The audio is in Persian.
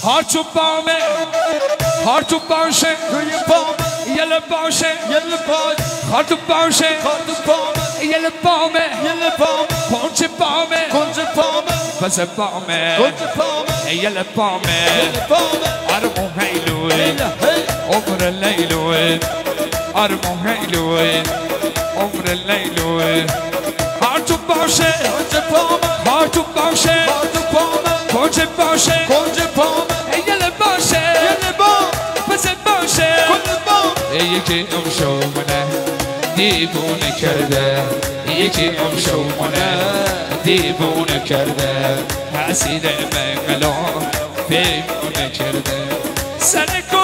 هرچو بامه هرچو باشه روی بامه یل باشه یل باشه هرچو باشه هرچو بامه یل بامه یل بامه کنچ بامه کنچ بامه بس بامه کنچ بامه یل بامه یل بامه ارمو هیلوی عمر لیلوی ارمو هیلوی عمر لیلوی هرچو باشه کنچ بامه هرچو باشه هرچو بامه کنچ باشه کنچ بامه یل باشه یل بامه بس باشه کنچ بامه یکی امشومونه دیوونه کرده یکی امشومونه دیوونه کرده حسید منقلا بیمونه کرده سر